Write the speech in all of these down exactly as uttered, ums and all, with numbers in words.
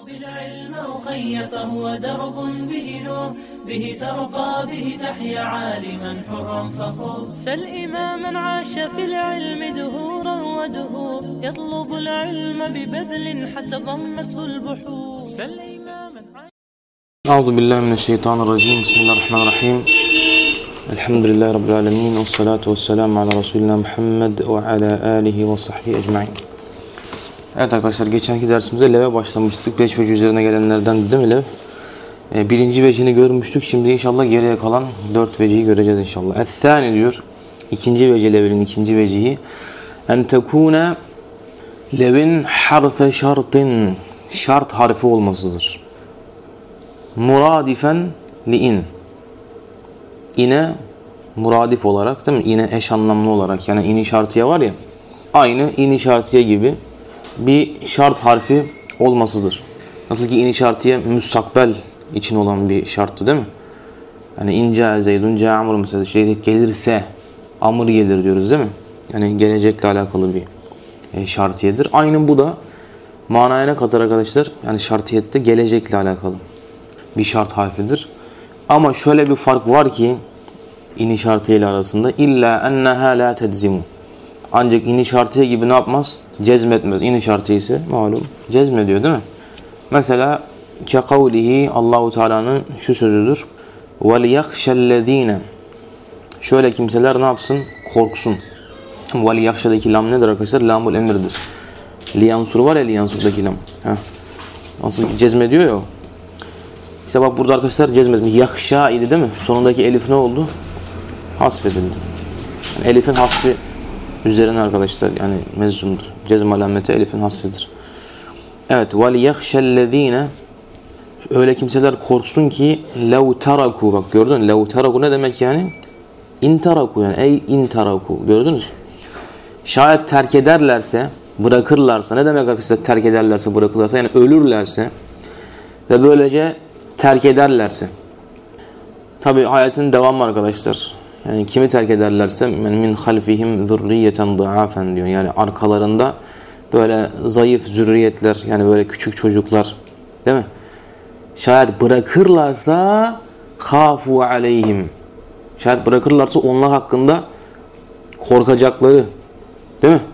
بالعلم أخي فهو درب به نور به ترقى به تحيا عالما حرا فخور سل إماما عاش في العلم دهورا ودهور يطلب العلم ببذل حتى ضمته البحور سل إماما أعوذ بالله من الشيطان الرجيم بسم الله الرحمن الرحيم الحمد لله رب العالمين والصلاة والسلام على رسولنا Muhammed ve ala alihi ve sahbihi ecmaîn. Evet arkadaşlar, geçenki dersimizde leve başlamıştık. Beş vecih üzerine gelenlerden değil mi lev? E, birinci vecihini görmüştük. Şimdi inşallah geriye kalan dört vecihi göreceğiz inşallah. Es-sâni diyor. İkinci vecih levin ikinci vecihi. En tekûne levin harfe şartın. Şart harfi olmasıdır. Muradifen li'in. İne muradif olarak değil mi? İne eş anlamlı olarak, yani in şartiye var ya, aynı in şartiye gibi bir şart harfi olmasıdır. Nasıl ki in şartiye müstakbel için olan bir şarttı değil mi? Yani in ca zeydun ca amr mesela, şey gelirse amr gelir diyoruz değil mi? Yani gelecekle alakalı bir e, şartiyedir. Aynı bu da manaya ne kadar arkadaşlar? Yani şartiyette gelecekle alakalı bir şart harfidir. Ama şöyle bir fark var ki in şartiye ile arasında, illa enneha la tedzimu. Ancak in şartiye gibi ne yapmaz? Cezmetmez. İn şartiye ise malum cezmediyor değil mi? Mesela ke kavlihi, Allahu Teala'nın şu sözüdür. Vel yahşellezine. Şöyle kimseler ne yapsın? Korksun. Vel yahşedeki lam nedir arkadaşlar? Lamul emirdir. Liyansur var ya, liyansur'daki lam. Heh. Nasıl cezmediyor ya o. İşte bak burada arkadaşlar cezmetmiş. Yahşa idi değil mi? Sonundaki elif ne oldu? Hasfedildi. Yani elifin hasfi üzerine arkadaşlar, yani meczumdur. Cezm alameti elifin hasfidir. Evet. وَلْيَخْشَ öyle kimseler korksun ki لَوْ تَرَكُوا. Bak gördün mü? لَوْ تَرَكُوا ne demek yani? اِنْتَرَكُوا yani. Ey اِنْتَرَكُوا. Gördünüz mü? Şayet terk ederlerse, bırakırlarsa, ne demek arkadaşlar terk ederlerse, bırakırlarsa? Yani ölürlerse ve böylece terk ederlerse. Tabi hayatın devamı arkadaşlar. Yani kimi terk ederlerse min halfihim zurriyeten duafen diyor. Yani arkalarında böyle zayıf zürriyetler, yani böyle küçük çocuklar değil mi? Şayet bırakırlarsa khafu aleyhim. Şayet bırakırlarsa onlar hakkında korkacakları değil mi?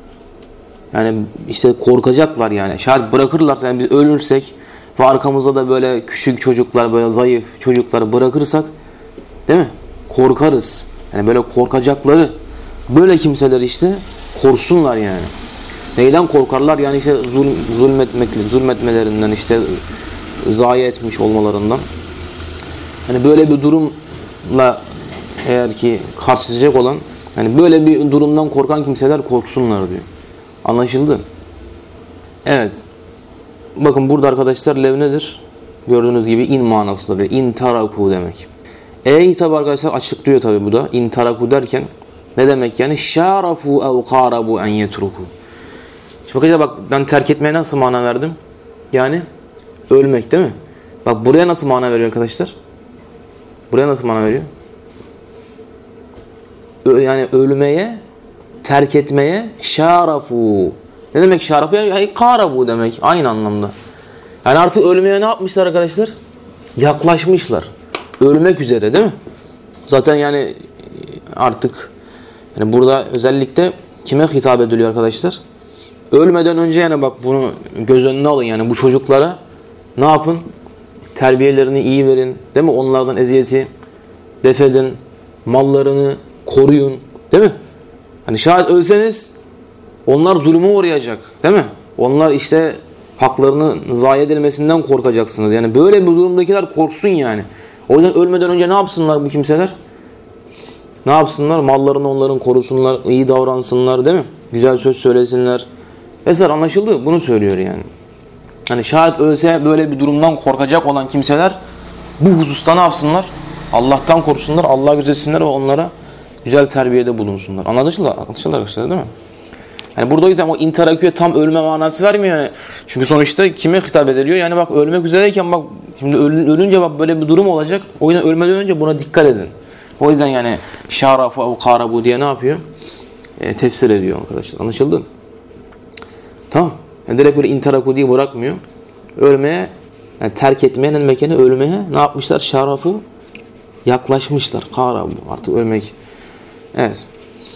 Yani işte korkacaklar yani. Şayet bırakırlarsa, yani biz ölürsek ve arkamızda da böyle küçük çocuklar, böyle zayıf çocukları bırakırsak değil mi? Korkarız. Yani böyle korkacakları, böyle kimseler işte korsunlar yani. Neyden korkarlar? Yani işte zulm, zulmetmek, zulmetmelerinden, işte zayi etmiş olmalarından. Hani böyle bir durumla eğer ki karşılaşacak olan, yani böyle bir durumdan korkan kimseler korksunlar diyor. Anlaşıldı? Evet. Bakın burada arkadaşlar lev nedir? Gördüğünüz gibi in manasıdır. İn taraku demek. Ey tabi arkadaşlar açıklıyor tabi bu da. İn taraku derken ne demek yani? Şarafu ev qarabu en yetruku. Şimdi bakacağız, bak ben terk etmeye nasıl mana verdim? Yani ölmek değil mi? Bak buraya nasıl mana veriyor arkadaşlar? Buraya nasıl mana veriyor? Yani ölmeye, terk etmeye şarafu. Ne demek şarafu? Yani qarabu demek. Aynı anlamda. Yani artık ölmeye ne yapmışlar arkadaşlar? Yaklaşmışlar. Ölmek üzere değil mi? Zaten yani artık yani burada özellikle kime hitap ediliyor arkadaşlar? Ölmeden önce yani bak bunu göz önüne alın, yani bu çocuklara ne yapın? Terbiyelerini iyi verin değil mi? Onlardan eziyeti defedin, mallarını koruyun değil mi? Hani şayet ölseniz onlar zulüme uğrayacak değil mi? Onlar işte haklarının zayi edilmesinden korkacaksınız. Yani böyle bir durumdakiler korksun yani. O yüzden ölmeden önce ne yapsınlar bu kimseler? Ne yapsınlar? Mallarını onların korusunlar, iyi davransınlar değil mi? Güzel söz söylesinler. Vesaire, anlaşıldı? Bunu söylüyor yani. Hani şayet ölse böyle bir durumdan korkacak olan kimseler bu hususta ne yapsınlar? Allah'tan korksunlar, Allah'a gözetsinler ve onlara güzel terbiyede bulunsunlar. Anlaşıldı? Anlaşıldı arkadaşlar değil mi? Yani burada o yüzden o interaküye tam ölme manası vermiyor yani. Çünkü sonuçta kime hitap ediliyor? Yani bak ölmek üzereyken bak şimdi ölünce bak böyle bir durum olacak. O yüzden ölmeden önce buna dikkat edin. O yüzden yani şarafu ev qarabu diye ne yapıyor? E, tefsir ediyor arkadaşlar. Anlaşıldı? Tamam. Yani direkt böyle interaku diye bırakmıyor. ölmeye, yani terk etmeyen mekanı ölmeye ne yapmışlar? Şarafu yaklaşmışlar. Kara bu artık ölmek. Evet.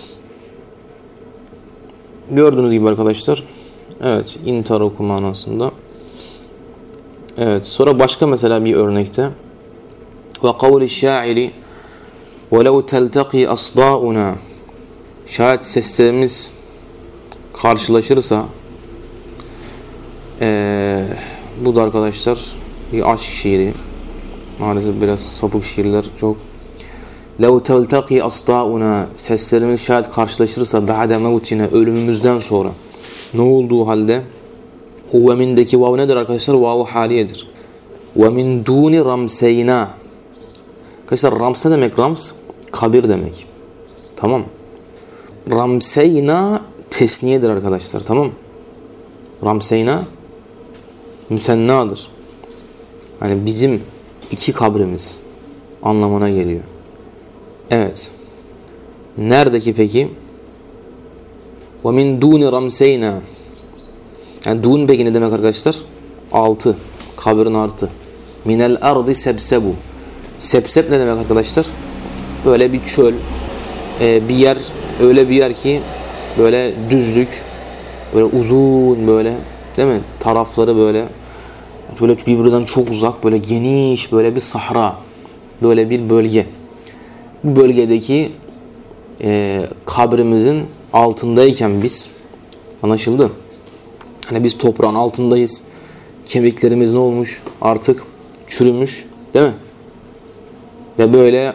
Gördüğünüz gibi arkadaşlar. Evet. İntaraku manasında. Evet. Sonra başka mesela bir örnekte. Ve kavli şairi وَلَوْ تَلْتَقِي أَصْدَاؤُنَا şayet seslerimiz karşılaşırsa ee, bu da arkadaşlar bir aşk şiiri. Maalesef biraz sapık şiirler çok. لَوْ تَلْتَقِي أَصْدَاؤُنَا seslerimiz şayet karşılaşırsa بَعْدَ مَوْتِنَا ölümümüzden sonra ne olduğu halde huvemindeki vav nedir arkadaşlar? Vav-ı haliyedir. وَمِنْ دُونِ رَمْسَيْنَا arkadaşlar rams ne demek? Rams kabir demek. Tamam. Ramseyna tesniyedir arkadaşlar. Tamam. Ramseyna mütennadır. Hani bizim iki kabrimiz anlamına geliyor. Evet. Neredeki peki? وَمِنْ دُونِ رَمْسَيْنَا yani dun peki ne demek arkadaşlar? Altı. Kabrin artı. مِنَ الْاَرْضِ سَبْسَبُ Sepsep ne demek arkadaşlar? Böyle bir çöl, bir yer, öyle bir yer ki böyle düzlük, böyle uzun böyle, değil mi? Tarafları böyle, böyle birbirinden çok uzak, böyle geniş, böyle bir sahra, böyle bir bölge. Bu bölgedeki e, kabrimizin altındayken biz, anlaşıldı? Hani biz toprağın altındayız, kemiklerimiz ne olmuş? Artık çürümüş, değil mi? Ve böyle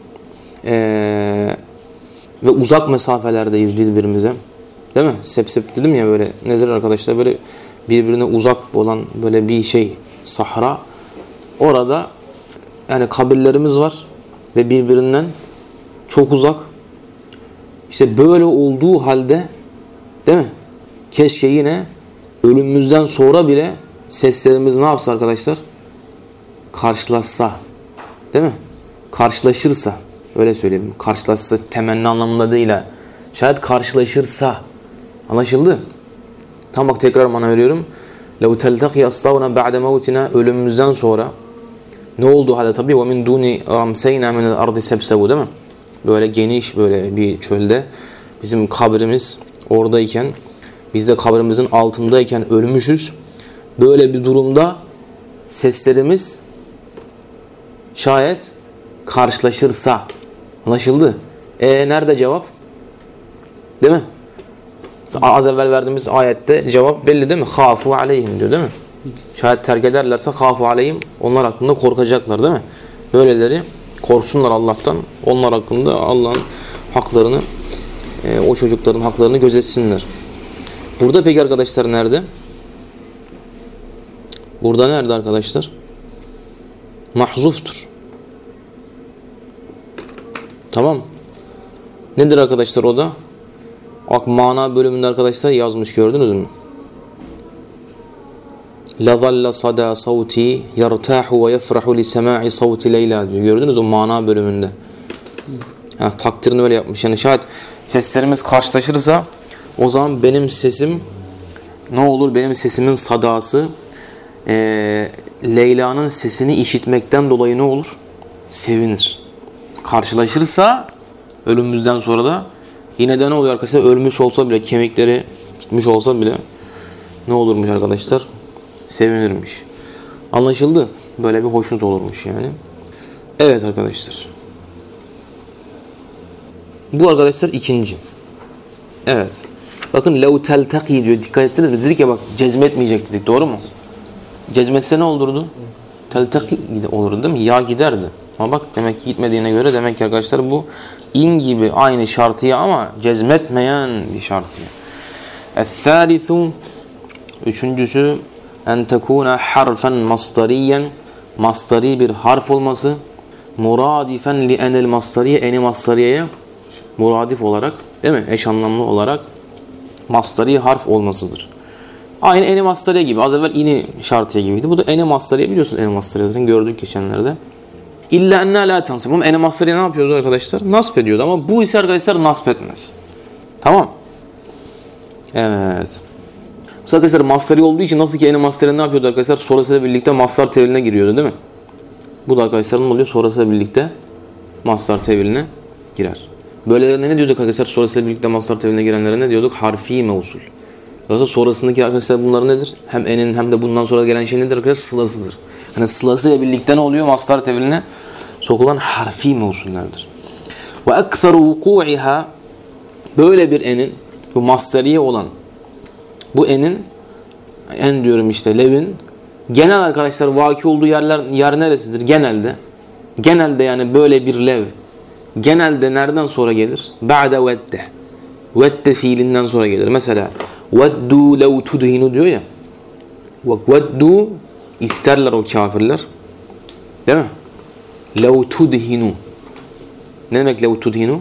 ee, ve uzak mesafelerdeyiz birbirimize. Değil mi? Sepsep dedim ya böyle. Nedir arkadaşlar? Böyle birbirine uzak olan böyle bir şey. Sahra. Orada yani kabirlerimiz var. Ve birbirinden çok uzak. İşte böyle olduğu halde değil mi? Keşke yine ölümümüzden sonra bile seslerimiz ne yapsa arkadaşlar? Karşılaşsa. Değil mi? Karşılaşırsa, öyle söyleyeyim. Karşılaşsa temenni anlamında değil ha. Şayet karşılaşırsa. Anlaşıldı? Tam bak tekrar mana veriyorum. لَوْ تَلْتَقِي أَصْطَوْنَا بَعْدَ مَوْتِنَا ölümümüzden sonra ne olduğu halde tabi وَمِنْ دُونِ رَمْسَيْنَا مِنَ الْاَرْضِ سَبْسَبُ değil mi? Böyle geniş böyle bir çölde bizim kabrimiz oradayken biz de kabrimizin altındayken ölmüşüz. Böyle bir durumda seslerimiz şayet karşılaşırsa. Anlaşıldı? E nerede cevap? Değil mi? Az evvel verdiğimiz ayette cevap belli değil mi? Khafu aleyhim diyor değil mi? Şayet terk ederlerse khafu aleyhim. Onlar hakkında korkacaklar değil mi? Böyleleri korksunlar Allah'tan. Onlar hakkında Allah'ın haklarını, e, o çocukların haklarını gözetsinler. Burada peki arkadaşlar nerede? Burada nerede arkadaşlar? Mahzuftur. Tamam. Nedir arkadaşlar o da? Bak mana bölümünde arkadaşlar yazmış, gördünüz mü? لَظَلَّ صَدَى صَوْتِي يَرْتَاحُ وَيَفْرَحُ لِسَمَاعِ صَوْتِ لَيْلَى diyor. Gördünüz mü mana bölümünde? Yani takdirini öyle yapmış. Yani şayet seslerimiz karşılaşırsa o zaman benim sesim ne olur? Benim sesimin sadası e, Leyla'nın sesini işitmekten dolayı ne olur? Sevinir. Karşılaşırsa ölümümüzden sonra da yine de ne oluyor arkadaşlar? Ölmüş olsa bile, kemikleri gitmiş olsa bile ne olurmuş arkadaşlar? Sevinirmiş. Anlaşıldı? Böyle bir hoşnut olurmuş yani. Evet arkadaşlar. Bu arkadaşlar ikinci. Evet. Bakın lev teltaki diyor. Dikkat ettiniz mi? Dedik ya bak cezmetmeyecek dedik. Doğru mu? Cezmetse ne olurdu? Teltaki olurdu değil mi? Ya giderdi. Ama bak demek ki gitmediğine göre demek ki arkadaşlar bu in gibi aynı şartıya ama cezmetmeyen bir şartıya. El-thâlithu üçüncüsü en tekûne harfen masdariyen masdari bir harf olması muradifen li enel masdariye eni masdariyeye muradif olarak değil mi? Eş anlamlı olarak masdari harf olmasıdır. Aynı eni masdariye gibi. Az evvel ini şartıya gibiydi. Bu da eni masdariye, biliyorsunuz eni masdariye zaten gördük geçenlerde. İlla enne la tansib. Ama eni masdariye ne yapıyordu arkadaşlar? Nasp ediyordu ama bu ise arkadaşlar nasp etmez. Tamam. Evet. Arkadaşlar mastarı olduğu için nasıl ki eni mastarı ne yapıyordu arkadaşlar? Sonrasıyla birlikte mastar teviline giriyordu değil mi? Bu da arkadaşlar ne oluyor? Sonrasıyla birlikte mastar teviline girer. Böylelerine ne diyorduk arkadaşlar? Sonrasıyla birlikte mastar teviline girenlere ne diyorduk? Harfi mevsul. Zaten sonrasındaki arkadaşlar bunlar nedir? Hem enin hem de bundan sonra gelen şey nedir arkadaşlar? Sılasıdır. Yani sılasıyla birlikte ne oluyor? Mastar teviline sokulan harfi mevsullerdir. Ve ekseru vuku'iha, böyle bir enin, bu mastariye olan bu enin, en diyorum işte levin genel arkadaşlar vaki olduğu yerler yer neresidir? Genelde. Genelde yani böyle bir lev genelde nereden sonra gelir? Ba'de vedde. Vedde fiilinden sonra gelir. Mesela veddu lev tudhinu diyor ya. Veddu isterler o kafirler. Değil mi? Lev tudhinu. Ne demek lev tudhinu?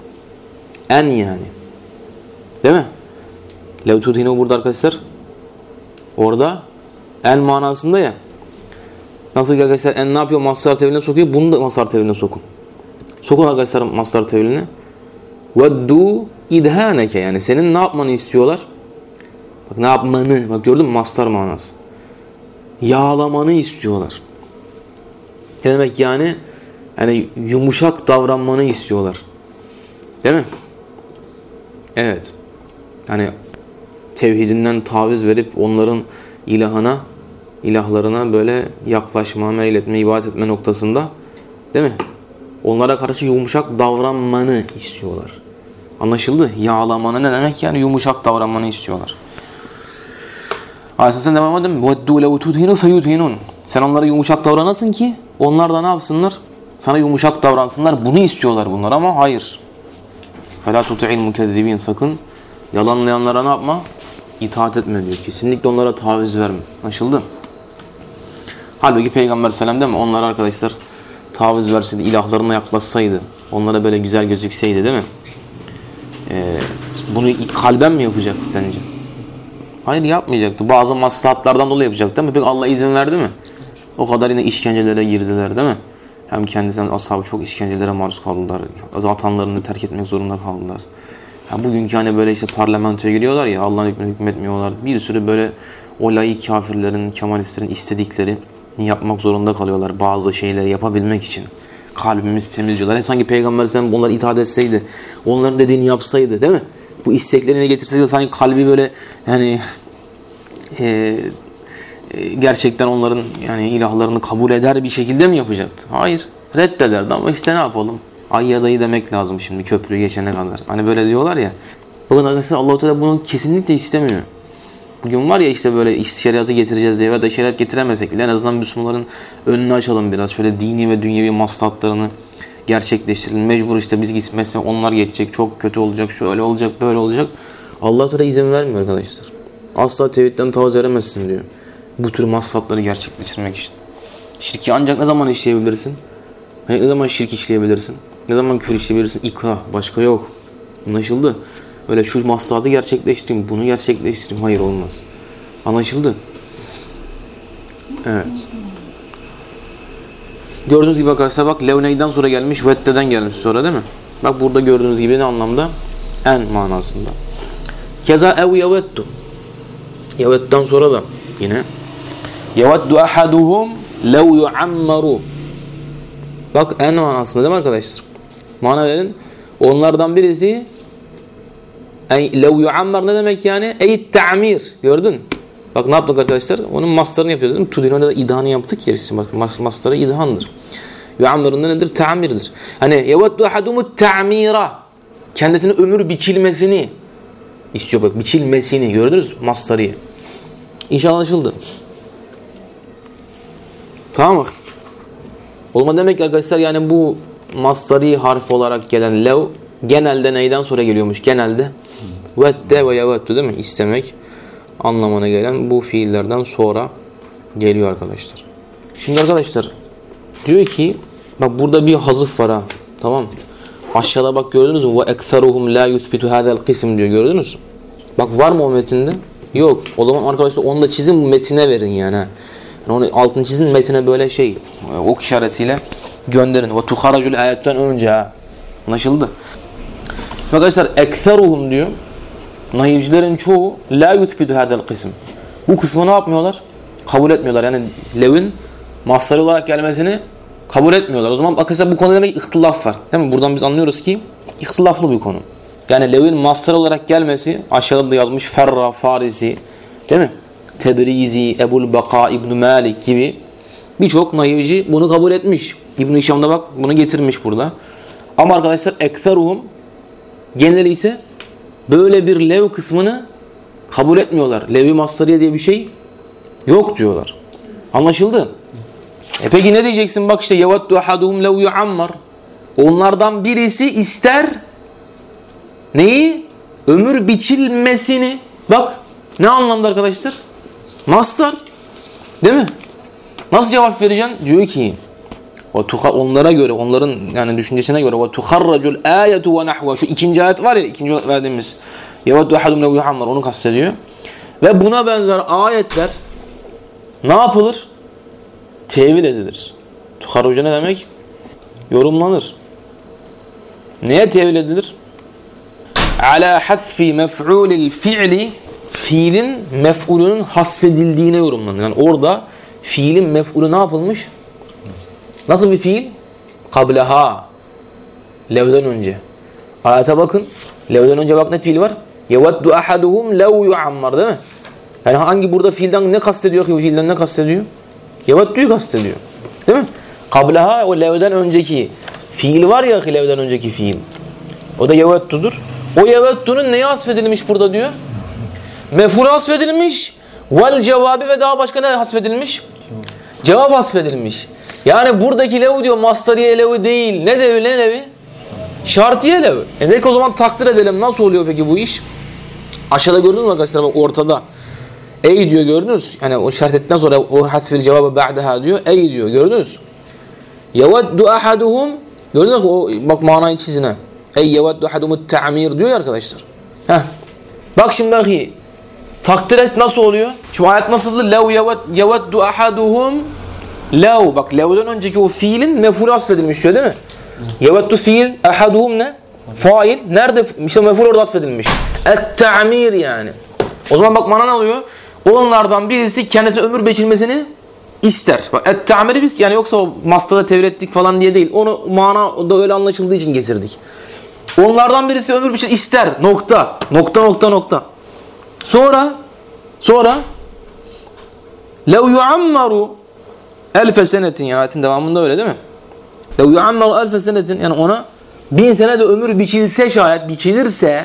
En yani. Değil mi? Lev tudhinu burada arkadaşlar. Orada en manasında ya. Nasıl ki arkadaşlar en ne yapıyor? Mastar teviline sokuyor. Bunu da mastar teviline sokun. Sokun arkadaşlar mastar teviline. Veddu idhaneke, yani senin ne yapmanı istiyorlar? Bak ne yapmanı. Bak gördün mü mastar manası. Yağlamanı istiyorlar. Ne demek yani? Yani yumuşak davranmanı istiyorlar. Değil mi? Evet. Yani tevhidinden taviz verip onların ilahına, ilahlarına böyle yaklaşma, meyletme, ibadet etme noktasında, değil mi? Onlara karşı yumuşak davranmanı istiyorlar. Anlaşıldı? Yağlamanı ne demek? Yani yumuşak davranmanı istiyorlar. Aynen sen devam edin mi? وَدُّوا لَوْ تُدْهِنُوا فَيُدْهِنُونَ. Sen onlara yumuşak davranasın ki onlar da ne yapsınlar? Sana yumuşak davransınlar. Bunu istiyorlar bunlar ama hayır. فَلَا تُطِعِ الْمُكَذِّبِينَ. Sakın yalanlayanlara ne yapma? İtaat etme diyor. Kesinlikle onlara taviz verme. Anlaşıldı? Halbuki Peygamber Selam değil mi? Onlara arkadaşlar taviz verseydi, ilahlarına yaklaşsaydı, onlara böyle güzel gözükseydi değil mi? Ee, bunu kalben mi yapacaktı sence? Hayır, yapmayacaktı. Bazı maslahatlardan dolayı yapacaktı ama peki Allah izin verdi mi? O kadar yine işkencelere girdiler değil mi? Hem kendisinden ashabı çok işkencelere maruz kaldılar. Vatanlarını terk etmek zorunda kaldılar. Ya bugünkü hani böyle işte parlamentoya giriyorlar ya, Allah'ın hükmüne hükmetmiyorlar. Bir sürü böyle o laik kafirlerin, kemalistlerin istedikleri yapmak zorunda kalıyorlar bazı şeyleri yapabilmek için. Kalbimiz temiz diyorlar. E sanki Peygamber sen bunlara itaat etseydi, onların dediğini yapsaydı değil mi? Bu isteklerini getirseydi sanki kalbi böyle yani e, e, gerçekten onların yani ilahlarını kabul eder bir şekilde mi yapacaktı? Hayır. Reddederdi ama işte ne yapalım? Ay ya dayı demek lazım şimdi köprüyü geçene kadar. Hani böyle diyorlar ya. Bakın arkadaşlar Allah-u Teala bunu kesinlikle istemiyor. Bugün var ya işte böyle şeriatı getireceğiz diye ve de şeriat getiremesek bile en azından Müslümanların önünü açalım biraz. Şöyle dini ve dünyevi maslahatlarını gerçekleştirelim. Mecbur işte biz gitmezsek onlar geçecek. Çok kötü olacak. Şöyle olacak, böyle olacak. Allah-u Teala izin vermiyor arkadaşlar. Asla tevhidden taviz veremezsin diyor. Bu tür maslahatları gerçekleştirmek için. Şirki ancak ne zaman işleyebilirsin? Ne zaman şirk işleyebilirsin? Ne zaman küfür işleyebilirsin? İkrah. Başka yok. Anlaşıldı? Öyle şu maslahatı gerçekleştireyim, bunu gerçekleştireyim. Hayır, olmaz. Anlaşıldı? Evet. Gördüğünüz gibi arkadaşlar bak levneyden sonra gelmiş, veddeden gelmiş sonra değil mi? Bak burada gördüğünüz gibi ne anlamda? En manasında. Keza ev yeveddu. Yevedden sonra da yine yeveddu ahaduhum lev yuammaru. Bak en manasında değil mi arkadaşlar? Mana verin. Onlardan birisi ey lev yuammar ne demek yani? Ey ta'mir. Gördün? Bak ne yaptık arkadaşlar? Onun mastarını yapıyoruz değil mi? Tudin'e de idhanı yaptık ya. Bak mastarı idhandır. Yuammar'ın nedir? Ta'mirdir. Hani yeveddu ahadumut ta'mira. Kendisine ömür biçilmesini istiyor bak. Biçilmesini. Gördünüz mü? Mastarı. İnşallah anlaşıldı. Tamam mı? Olma demek ki arkadaşlar yani bu mastari harf olarak gelen lev genelde neyden sonra geliyormuş? Genelde vedde ve yeveddu değil mi? İstemek anlamına gelen bu fiillerden sonra geliyor arkadaşlar. Şimdi arkadaşlar diyor ki bak burada bir hazıf var ha. Tamam. Aşağıda bak gördünüz mü? Ve ekseruhum la yuthbitu hadal kısm diyor. Gördünüz mü? Bak var mı o metinde? Yok. O zaman arkadaşlar onu da çizin, metine verin yani. yani onu altını çizin, metine böyle şey ok işaretiyle gönderin. Ve tuharacul ayetten önce ha. Anlaşıldı? Arkadaşlar ekseruhum diyor. Naivcilerin çoğu la yuthbitu hadal kısım. Bu kısmı ne yapmıyorlar? Kabul etmiyorlar. Yani lev'in mastarı olarak gelmesini kabul etmiyorlar. O zaman arkadaşlar bu konuda demek ihtilaf var. Değil mi? Buradan biz anlıyoruz ki ihtilaflı bir konu. Yani lev'in mastarı olarak gelmesi aşağıda da yazmış Ferra, Farisi, değil mi? Tebrizi, Ebul Baka, İbn Malik gibi birçok naivci bunu kabul etmiş. İbn Hişam da bak bunu getirmiş burada. Ama arkadaşlar ekseruhum geneli ise böyle bir lev kısmını kabul etmiyorlar. Lev-i mastarıye diye bir şey yok diyorlar. Anlaşıldı? E peki ne diyeceksin? Bak işte yeveddu ahaduhum lev yuammar. Onlardan birisi ister neyi? Ömür biçilmesini. Bak ne anlamda arkadaşlar? Mastar. Değil mi? Nasıl cevap vereceksin? Diyor ki onlara göre, onların yani düşüncesine göre ve tuharracul ayetu ve nahva. Şu ikinci ayet var ya, ikinci ayet verdiğimiz yeveddu ahadum lev yuammar, onu kastediyor. Ve buna benzer ayetler ne yapılır? Tevil edilir. Tuharrucu ne demek? Yorumlanır. Neye tevil edilir? Ala hasfi mef'ulil fi'li, fiilin mef'ulünün hasfedildiğine yorumlanır. Yani orada fiilin mef'ulü ne yapılmış? Nasıl bir fiil? Kableha. Lev'den önce. Ayete bakın. Lev'den önce bak ne fiil var? Yeveddu ahaduhum lev yuammar, değil mi? Yani hangi burada fiilden ne kastediyor ki? Fiilden ne kastediyor? Yeveddu'yu kastediyor. Değil mi? Kableha, o lev'den önceki fiil var ya, lev'den önceki fiil. O da yeveddu'dur. O yeveddu'nun neye hasfedilmiş burada diyor? Mef'ul hasfedilmiş. Vel cevabı ve daha başka ne hasfedilmiş? Cevap hasfedilmiş. Yani buradaki lev diyor mastariye levi değil. Ne levi, ne levi? Şartiye levi. E dedik o zaman takdir edelim. Nasıl oluyor peki bu iş? Aşağıda gördünüz mü arkadaşlar? Bak ortada. Ey diyor, gördünüz. Yani o şart ettikten sonra o hasfil cevabı ba'daha diyor. Ey diyor, gördünüz. Yeveddu ahaduhum, gördünüz mü? O, bak manayı çizine. Ey yeveddu ahadumut ta'mir diyor ya arkadaşlar. Heh. Bak şimdi ahi. Takdir et nasıl oluyor? Şu ayet nasıldı? Lev yeveddu ahaduhum lev. Bak lev'den önceki o fiilin mef'ulü hasfedilmiş diyor değil mi? Yeveddu fiil, ahaduhum ne? Fail. Nerede? İşte mef'ul orada hasfedilmiş. Et-ta'mir yani. O zaman bak mana ne oluyor? Onlardan birisi kendisi ömür geçirmesini ister. Bak et-ta'miri biz yani yoksa o mastada tevil ettik falan diye değil. Onu mana da öyle anlaşıldığı için getirdik. Onlardan birisi ömür geçirmek ister. Nokta. Nokta nokta nokta. Sonra sonra lev yuammaru elfe senetin, ya ayetin devamında öyle değil mi? Lev yuammaru elfe senetin, yani ona bin sene de ömür biçilse, şayet biçilirse,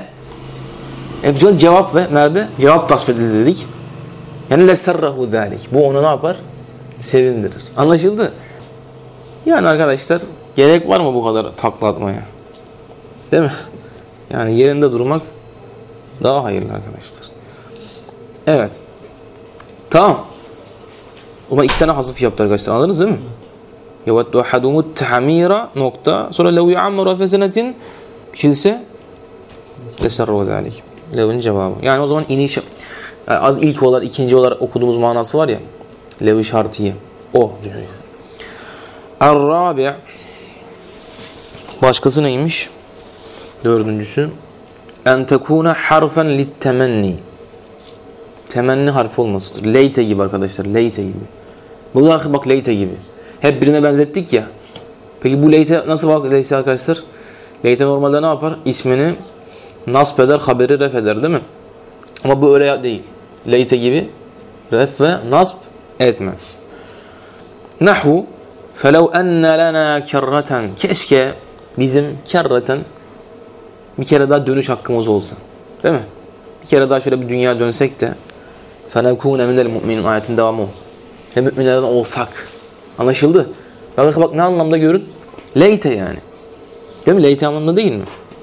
e, cevap ve nerede? Cevap tasfedildi dedik. Yani leserrahu zalik. Bu onu ne yapar? Sevindirir. Anlaşıldı? Yani arkadaşlar gerek var mı bu kadar takla atmaya? Değil mi? Yani yerinde durmak daha hayırlı arkadaşlar. Evet. Tamam. Ama iki tane hasıf yaptı arkadaşlar. Anladınız değil mi? Yeveddu ahadumut ta'mira nokta. Sonra lev yuammaru fe senetin biçilse leserrahu zalik. Lev'in cevabı. Yani o zaman iniş, yani az ilk olarak, ikinci olarak okuduğumuz manası var ya, lev-i şartiye. O diyor yani. Er-rabi'. Başkası neymiş? Dördüncüsü. En tekune harfen lit-temenni. Temenni harfi olmasıdır. Leyte gibi arkadaşlar. Leyte gibi. Bu da bak leyte gibi. Hep birine benzettik ya. Peki bu leyte nasıl bak leyte arkadaşlar? Leyte normalde ne yapar? İsmini nasb eder, haberi ref eder değil mi? Ama bu öyle değil. Leyte gibi ref ve nasb etmez. Nahvu felev enne lena kerreten. Keşke bizim kerreten bir kere daha dönüş hakkımız olsa. Değil mi? Bir kere daha şöyle bir dünya dönsek de fenekûne minel mu'minin ayetin devamı o. Ve müminlerden olsak. Anlaşıldı? Bak bak ne anlamda görün? Leyte yani. Değil mi? Leyte anlamında değil mi?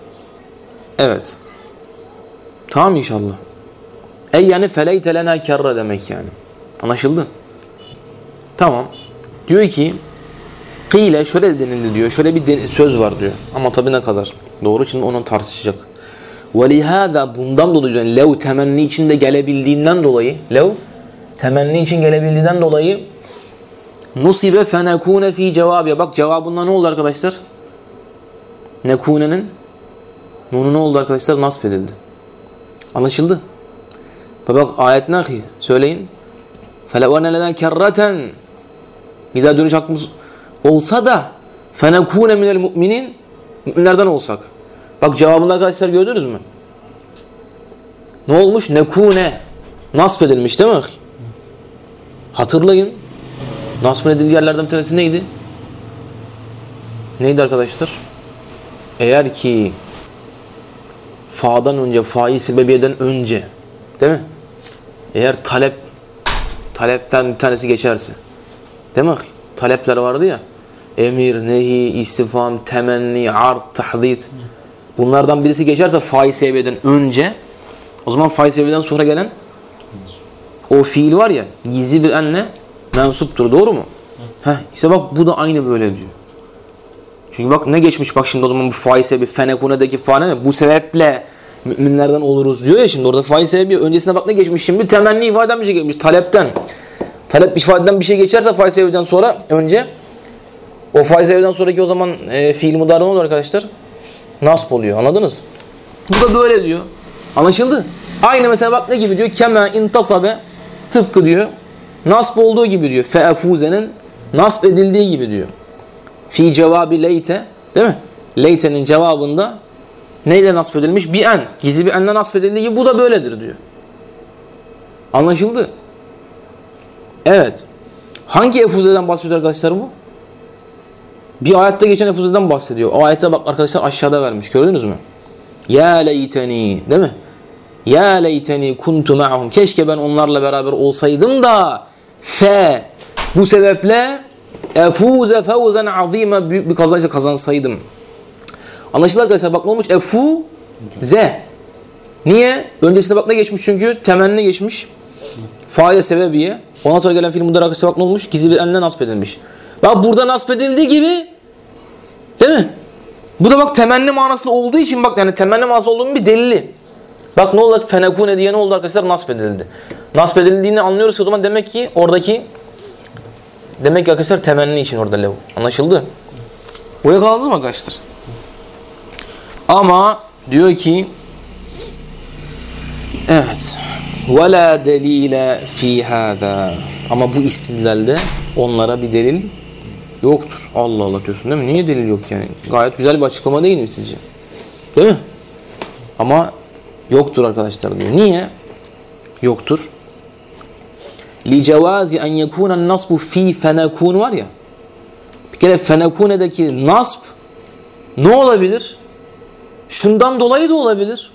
Evet. Tamam inşallah. Ey yani feleyte lena kerre demek yani. Anlaşıldı? Tamam. Diyor ki kıyle şöyle denildi diyor. Şöyle bir söz var diyor. Ama tabii ne kadar doğru, şimdi onu tartışacak. وَلِهَذَا bundan dolayı yani lev temenni içinde gelebildiğinden dolayı lev temenni için gelebildiğinden dolayı nusibe fenekune fi cevabiye. Bak cevabında ne oldu arkadaşlar? Nekune'nin nunu ne oldu arkadaşlar? Nasb edildi. Anlaşıldı? Bak ayet ne ki? Söyleyin. فَلَوَنَ لَنَا كَرَّةً Bir daha dönüş hakkımız olsa da فَنَكُونَ مِنَ الْمُؤْمِنِينَ Müminlerden olsak. Bak cevabında arkadaşlar gördünüz mü? Ne olmuş? Nekune. Nasp edilmiş değil mi? Hatırlayın. Nasp edildiği yerlerden bir tanesi neydi? Neydi arkadaşlar? Eğer ki fa'dan önce, fa'i sebebiyeden önce değil mi? Eğer talep talepten bir tanesi geçerse değil mi? Talepler vardı ya. Emir, nehi, istifham, temenni, ard, tahdid. Bunlardan birisi geçerse fa'i sebebiyeden önce, o zaman fa'i sebebiyeden sonra gelen o fiil var ya, gizli bir enle mensuptur. Doğru mu? Heh, işte bak bu da aynı böyle diyor. Çünkü bak ne geçmiş bak şimdi o zaman bu fa'i sebebi fenekune'deki fa ne? Bu sebeple müminlerden oluruz diyor ya şimdi orada fa'i sebebi öncesine bak ne geçmiş şimdi? Temenni ifadeden bir şey geçmiş. Talepten. Talep ifadeden bir şey geçerse fa'i sebebiden sonra önce o fa'i sebebiden sonraki o zaman e, fiil mudari ne olur arkadaşlar? Nasb oluyor. Anladınız? Bu da böyle diyor. Anlaşıldı? Aynı mesela bak ne gibi diyor? Kema intasabe tıpkı diyor. Nasb olduğu gibi diyor. Fe'efuze'nin nasb edildiği gibi diyor. Fi cevabi leyte değil mi? Leyte'nin cevabında neyle nasb edilmiş? Bir en. Gizli bir enle nasb edildiği gibi bu da böyledir diyor. Anlaşıldı? Evet. Hangi efuzeden bahsediyor arkadaşlar bu? Bir ayette geçen efuzeden bahsediyor. O ayette bak arkadaşlar aşağıda vermiş. Gördünüz mü? Ya leyteni değil mi? Ya leyteni kuntu ma'hum. Keşke ben onlarla beraber olsaydım da fe bu sebeple efuze fevzen azime büyük bir kazançla kazansaydım. Anlaşıldı arkadaşlar bak ne olmuş? Efuze. Niye? Öncesinde bak ne geçmiş çünkü temenni geçmiş. Faile sebebiye. Ondan sonra gelen fiil mudari arkadaşlar bak ne olmuş? Gizli bir enle nasb edilmiş. Bak burada nasb edildiği gibi değil mi? Bu da bak temenni manasında olduğu için bak yani temenni manasında olduğunun bir delili. Bak ne oldu? Fenekune diye ne oldu arkadaşlar? Nasb edildi. Nasb edildiğini anlıyoruz ki o zaman demek ki oradaki demek ki arkadaşlar temenni için orada lev. Anlaşıldı? Buraya kaldınız mı arkadaşlar? Ama diyor ki evet وَلَا دَلِيلَ فِي هَذَا Ama bu istidlalde onlara bir delil yoktur. Allah Allah diyorsun değil mi? Niye delil yok yani? Gayet güzel bir açıklama değil mi sizce? Değil mi? Ama yoktur arkadaşlar diyor. Niye? Yoktur. لِجَوَازِ اَنْ يَكُونَ النَّصْبُ ف۪ي فَنَكُونَ var ya. Bir kere fenekune'deki nasb ne olabilir? Şundan dolayı da olabilir.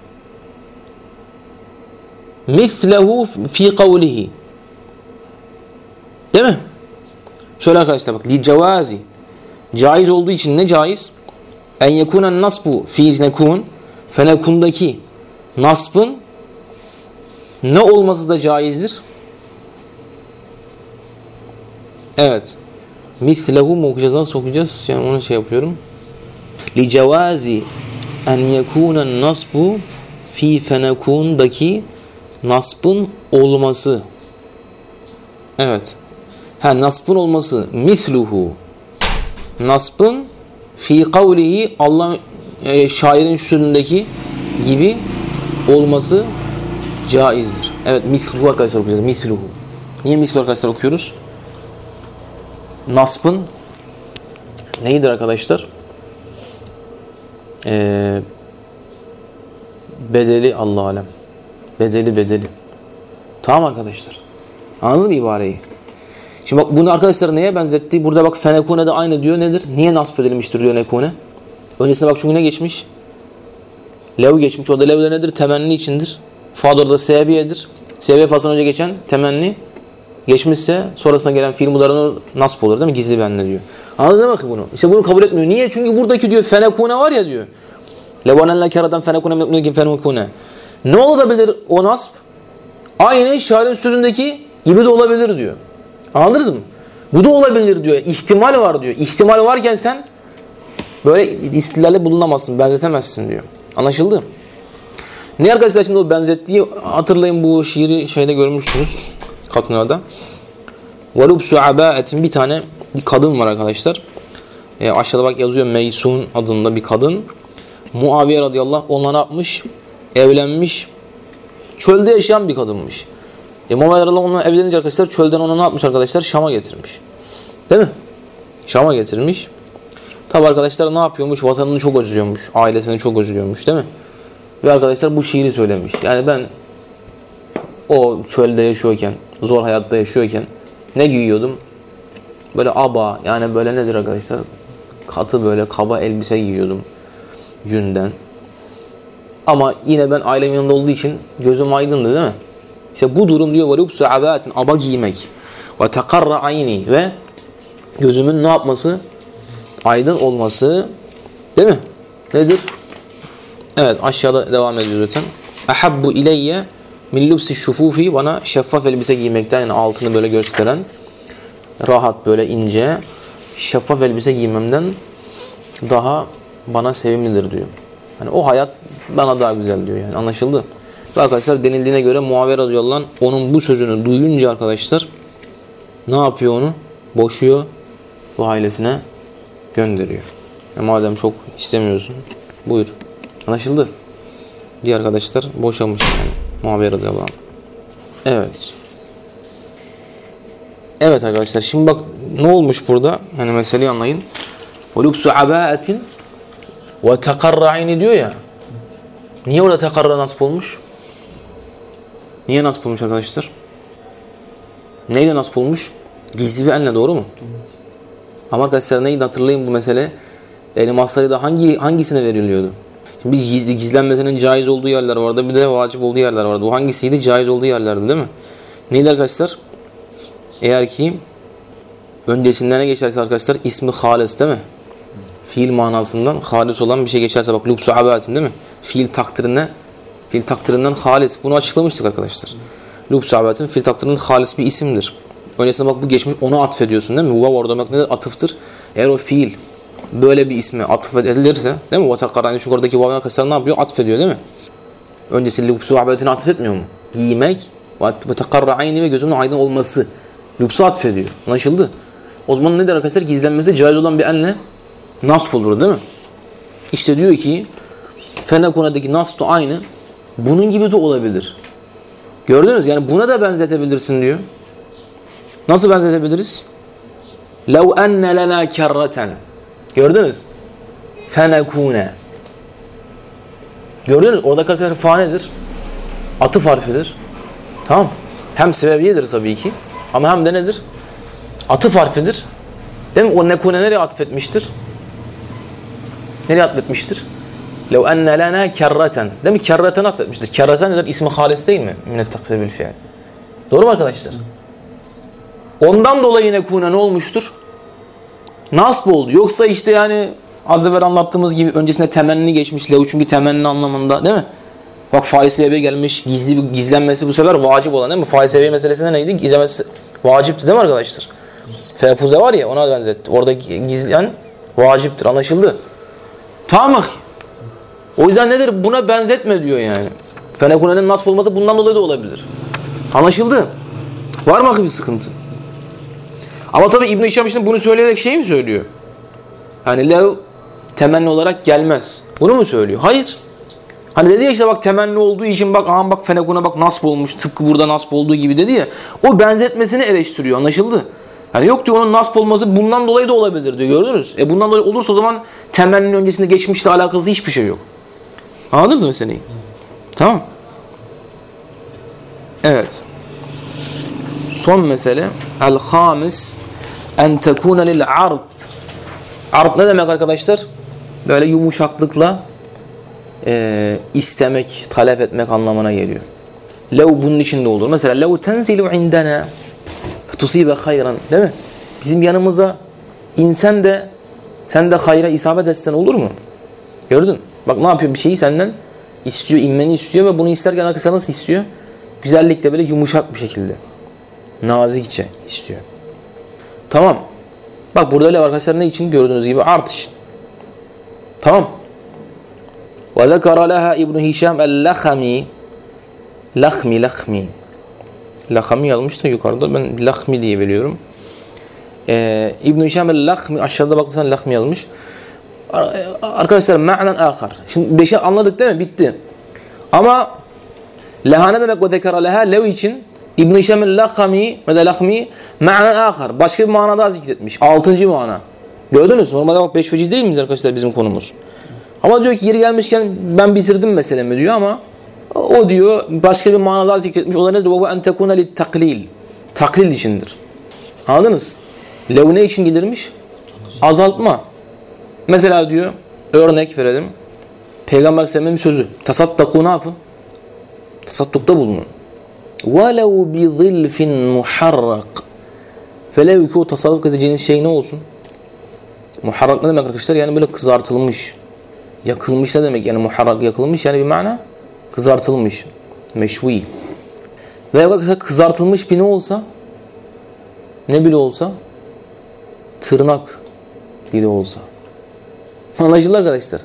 مِثْلَهُ ف۪ي قَوْلِهِ Değil mi? Şöyle arkadaşlar bak. لِجَوَازِ Caiz olduğu için ne caiz? اَنْ يَكُونَ النَّصْبُ ف۪ي فَنَكُونَ Fenekundaki nasbın ne olması da caizdir? Evet. Mislehu mu okuyacağız? Nasıl okuyacağız? Yani onu şey yapıyorum. Li cevazi en yekûnen nasbu fi fenekûndaki nasbın olması. Evet. Ha nasbın olması. Misluhu. Nasbın fi kavlihi Allah e, şairin sözündeki gibi olması caizdir. Evet. Misluhu arkadaşlar okuyacağız. Misluhu. Niye misluhu arkadaşlar okuyoruz? Nasbın neyidir arkadaşlar? Ee, bedeli Allah alem. Bedeli bedeli. Tamam arkadaşlar. Anladınız mı ibareyi? Şimdi bak bunu arkadaşlar neye benzetti? Burada bak fenekune de aynı diyor. Nedir? Niye nasb edilmiştir diyor nekune? Öncesine bak çünkü ne geçmiş? Lev geçmiş. O da lev de nedir? Temenni içindir. Fa'da orada sebebiyedir. Sebebiye fasıldan önce geçen temenni geçmişse sonrasına gelen fiil mudarının nasb olur değil mi? Gizli bir anne diyor. Anladın mı bunu? İşte bunu kabul etmiyor. Niye? Çünkü buradaki diyor fenekune var ya diyor. Levanenle karadan fenekune mebnûkin fenekune. Ne olabilir o nasb? Aynı şairin sözündeki gibi de olabilir diyor. Anladınız mı? Bu da olabilir diyor. İhtimal var diyor. İhtimal varken sen böyle istilalle bulunamazsın, benzetemezsin diyor. Anlaşıldı? Ne arkadaşlar şimdi o benzettiği hatırlayın bu şiiri şeyde görmüştünüz. Katınada. وَلُبْسُ عَبَاءَةٍ bir tane bir kadın var arkadaşlar. E, aşağıda bak yazıyor Meysun adında bir kadın. Muaviye radıyallahu anh onunla ne yapmış? Evlenmiş Çölde yaşayan bir kadınmış. E Muhammed radıyallahu anh onunla evlenince arkadaşlar çölden onu ne yapmış arkadaşlar? Şam'a getirmiş. Değil mi? Şam'a getirmiş. Tabi arkadaşlar ne yapıyormuş? Vatanını çok özlüyormuş. Ailesini çok özlüyormuş değil mi? Ve arkadaşlar bu şiiri söylemiş. Yani ben o çölde yaşıyorken, zor hayatta yaşıyorken ne giyiyordum? Böyle aba, yani böyle nedir arkadaşlar? Katı böyle kaba elbise giyiyordum yünden. Ama yine ben ailemin yanında olduğu için gözüm aydındı değil mi? İşte bu durum diyor وَلُبْسُ عَبَاتٍ aba giymek وَتَقَرَّ عَيْنِي ve gözümün ne yapması? Aydın olması değil mi? Nedir? Evet aşağıda devam ediyor zaten. اَحَبُّ اِلَيَّ مِنْ لُبْسِ الشُّفُوفِ bana şeffaf elbise giymekten, yani altını böyle gösteren, rahat böyle ince, şeffaf elbise giymemden daha bana sevimlidir diyor. Yani o hayat bana daha güzel diyor yani, anlaşıldı. Ve arkadaşlar denildiğine göre Muaviye radıyallahu anh onun bu sözünü duyunca arkadaşlar ne yapıyor onu? Boşuyor ve ailesine gönderiyor. E madem çok istemiyorsun buyur. Anlaşıldı. Diğer arkadaşlar boşamış yani Muaviye radıyallahu anh. Evet. Evet arkadaşlar şimdi bak ne olmuş burada? Yani meseleyi anlayın. وَلُبْسُ عَبَاءَةٍ وَتَقَرَّ عَيْنِ diyor ya. Niye orada tekarra nasip olmuş? Niye nasip olmuş arkadaşlar? Neyle nasip olmuş? Gizli bir elle, doğru mu? Ama arkadaşlar neydi hatırlayın bu mesele? Yani masayda hangi hangisine veriliyordu? Şimdi bir gizli gizlenmesinin caiz olduğu yerler vardı, bir de vacip olduğu yerler vardı. Bu hangisiydi? Caiz olduğu yerlerdi değil mi? Neydi arkadaşlar? Eğer ki öncesinden ne geçerse arkadaşlar ismi halis değil mi? Fiil manasından halis olan bir şey geçerse bak lubsu abatin değil mi? Fiil takdirine, fiil takdirinden halis. Bunu açıklamıştık arkadaşlar. Lubsu abatin fiil takdirinden halis bir isimdir. Öncesinde bak bu geçmiş, ona atfediyorsun değil mi? Vav orada bak nedir? Atıftır. Eğer o fiil böyle bir isme atıf edilirse değil mi? Vatakkarani çünkü oradaki vav arkadaşlar ne yapıyor? Atfediyor değil mi? Öncesi lubsu abatini atfetmiyor mu? Giymek ve takarra ayni ve gözünün aydın olması. Lubsu atfediyor. Anlaşıldı? O zaman nedir arkadaşlar? Gizlenmesi caiz olan bir elle nasp olur değil mi? İşte diyor ki Fenekuna'daki nasp da aynı. Bunun gibi de olabilir. Gördünüz? Yani buna da benzetebilirsin diyor. Nasıl benzetebiliriz? لَوْ أَنَّ لَنَا كَرَّةً Gördünüz? فَنَكُونَ Gördünüz? Oradaki arkadaşlar fa nedir? Atıf harfidir. Tamam. Hem sebebiyedir tabii ki. Ama hem de nedir? Atıf harfidir. Değil mi? O nekune nereye atfetmiştir? Nereye atfetmiştir? لَوْ أَنَّ لَنَا كَرَّةً Değil mi? Kerreten atfetmiştir. Kerreten nedir? İsmi halis değil mi? Minnet takdir bil fiil. Doğru mu arkadaşlar? Ondan dolayı nekune ne olmuştur? Nasb oldu. Yoksa işte yani az evvel anlattığımız gibi öncesinde temenni geçmiş. Lev çünkü temenni anlamında değil mi? Bak faiz sebebi gelmiş. Gizli, gizlenmesi bu sefer vacip olan değil mi? Faiz sebebi meselesinde neydi? Gizlenmesi vacipti değil mi arkadaşlar? Fefuze var ya ona benzetti. Orada gizleyen vaciptir. Anlaşıldı. Tamam. O yüzden nedir? Buna benzetme diyor yani. Fenekune'nin nasb olması bundan dolayı da olabilir. Anlaşıldı. Var mı bir sıkıntı? Ama tabi İbn-i Hişam işte bunu söyleyerek şey mi söylüyor? Yani lev temenni olarak gelmez. Bunu mu söylüyor? Hayır. Hani dedi ya işte bak temenni olduğu için bak aha bak fenekuna bak nasb olmuş. Tıpkı burada nasb olduğu gibi dedi ya. O benzetmesini eleştiriyor. Anlaşıldı? Yani yok diyor onun nasb olması bundan dolayı da olabilir diyor. Gördünüz? E bundan dolayı olursa o zaman temenninin öncesinde geçmişle alakası hiçbir şey yok. Anladınız mı meseleyi? Tamam. Evet. Son mesele el-hamis en tekune lil ard. Ard ne demek arkadaşlar? Böyle yumuşaklıkla e, istemek, talep etmek anlamına geliyor. Lev bunun içinde olur. Mesela lev tenzilu indena tusibe hayran, değil mi? Bizim yanımıza insen de sen de hayra isabet etsen olur mu? Gördün? Bak ne yapıyor, bir şeyi senden istiyor, inmeni istiyor ve bunu isterken arkadaşlar nasıl istiyor? Güzellikle böyle yumuşak bir şekilde. Nazikçe istiyor. Tamam. Bak burada öyle arkadaşlar ne için? Gördüğünüz gibi art için. Tamam. Ve zekara leha İbn Hişam el-Lakhmi. Lakhmi, Lakhmi. Lakhmi yazmış da yukarıda. Ben Lakhmi diye biliyorum. Ee, İbn Hişam el-Lakhmi aşağıda bakırsan Lakhmi yazmış. Arkadaşlar ma'nen ahar. Şimdi beşi anladık değil mi? Bitti. Ama Leha ne demek o zekara leha? Lev için İbn-i Hişam'ın lakhami ve de lakhmi ma'na ahar. Başka bir manada zikretmiş. Altıncı mana. Gördünüz mü? Normalde bak beş veciz değil miyiz arkadaşlar bizim konumuz? Ama diyor ki yeri gelmişken ben bitirdim meselemi diyor ama o diyor başka bir manada zikretmiş. O da nedir? O en tekuna lit taklil. Taklil içindir. Anladınız? Lev ne için gelirmiş? Azaltma. Mesela diyor örnek verelim. Peygamber Aleyhisselam'ın sözü. Tasaddakû ne yapın? Tasaddukta bulunun. وَلَوْ بِظِلْفٍ مُحَرَّقٍ Velev ki o tasadduk edeceğiniz şey ne olsun? Muharrak ne demek arkadaşlar? Yani böyle kızartılmış. Yakılmış ne demek? Yani muharrak yakılmış yani bir mana kızartılmış. Meşvi. Veya arkadaşlar kızartılmış bir ne olsa ne bile olsa tırnak bile olsa. Anlaşıldı arkadaşlar.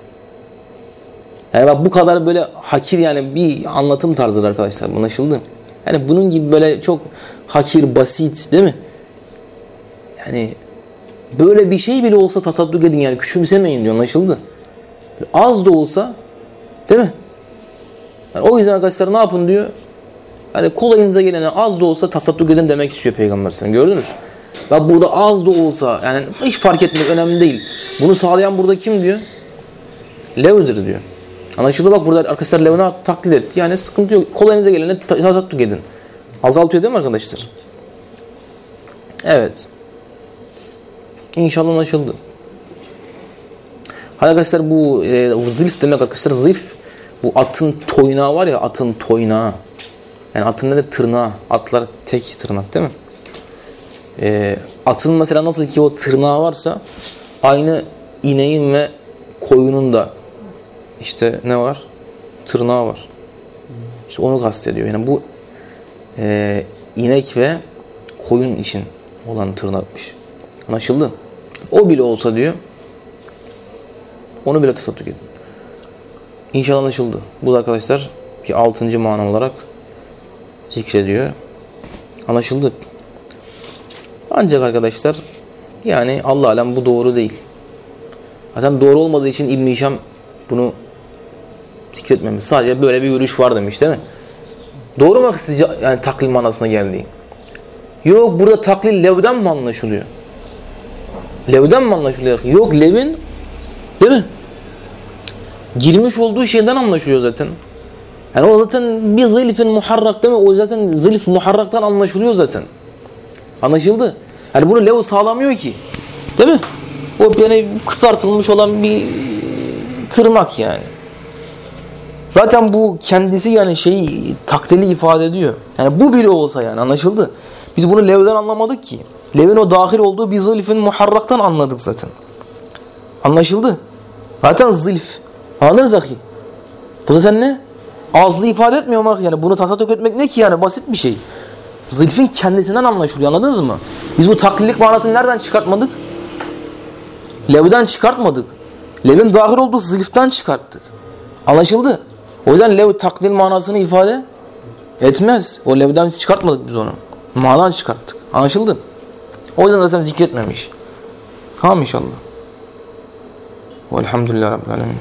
Yani bak bu kadar böyle hakir yani bir anlatım tarzıdır arkadaşlar. Anlaşıldı. Yani bunun gibi böyle çok hakir, basit değil mi? Yani böyle bir şey bile olsa tasadduk edin yani küçümsemeyin diyor. Anlaşıldı. Az da olsa değil mi? Yani o yüzden arkadaşlar ne yapın diyor? Yani kolayınıza gelene az da olsa tasadduk edin demek istiyor Peygamber sen gördünüz. Ve burada az da olsa yani hiç fark etmek önemli değil. Bunu sağlayan burada kim diyor? Lev'dir diyor. Anlaşıldı bak burada arkadaşlar lev'ini taklit etti. Yani sıkıntı yok. Kolayınıza gelene tasadduk edin. Azaltıyor değil mi arkadaşlar? Evet. İnşallah anlaşıldı. Arkadaşlar bu e, zilf demek arkadaşlar zilf bu atın toynağı var ya atın toynağı. Yani atın ne de tırnağı. Atlar tek tırnak değil mi? E, atın mesela nasıl ki o tırnağı varsa aynı ineğin ve koyunun da işte ne var? Tırnağı var. İşte onu kastediyor. Yani bu e, inek ve koyun için olan tırnakmış. Anlaşıldı? O bile olsa diyor onu bile tasadduk edin. İnşallah anlaşıldı. Bu da arkadaşlar bir altıncı mana olarak zikrediyor. Anlaşıldı. Ancak arkadaşlar yani Allah alem bu doğru değil. Zaten doğru olmadığı için İbn-i Hişam bunu zikretmemiş. Sadece böyle bir görüş var demiş değil mi? Doğru mu sizce yani taklil manasına geldiği? Yok burada taklil levden mi anlaşılıyor? Levden mi anlaşılıyor? Yok levin değil mi? Girmiş olduğu şeyden anlaşılıyor zaten. Yani o zaten bir zilfin muharrak değil mi? O zaten zilf muharraktan anlaşılıyor zaten. Anlaşıldı. Yani bunu lev sağlamıyor ki. Değil mi? O yani kısaltılmış olan bir tırnak yani. Zaten bu kendisi yani şeyi taklili ifade ediyor. Yani bu bile olsa yani anlaşıldı. Biz bunu levden anlamadık ki. Levin o dahil olduğu bir zilfin muharraktan anladık zaten. Anlaşıldı. Zaten zilf. Anladınız akı? Bu da sen ne? Azlığı ifade etmiyor mu? Yani bunu tasadduk etmek ne ki yani? Basit bir şey. Zilfin kendisinden anlaşılıyor. Anladınız mı? Biz bu taklillik manasını nereden çıkartmadık? Levden çıkartmadık. Levin dahil olduğu zilften çıkarttık. Anlaşıldı. O yüzden lev taklil manasını ifade etmez. O levden çıkartmadık biz onu. Manadan çıkarttık. Anlaşıldı. O yüzden zaten zikretmemiş. Tamam inşallah. Velhamdülillah Rabbil Alemin.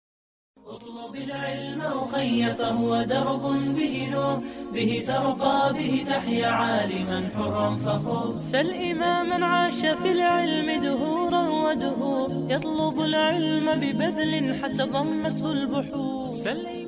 فهو درب به نور به ترقى به تحيا عالما حرا فخور سل إماما عاش في العلم دهورا ودهور يطلب العلم ببذل حتى ضمته البحور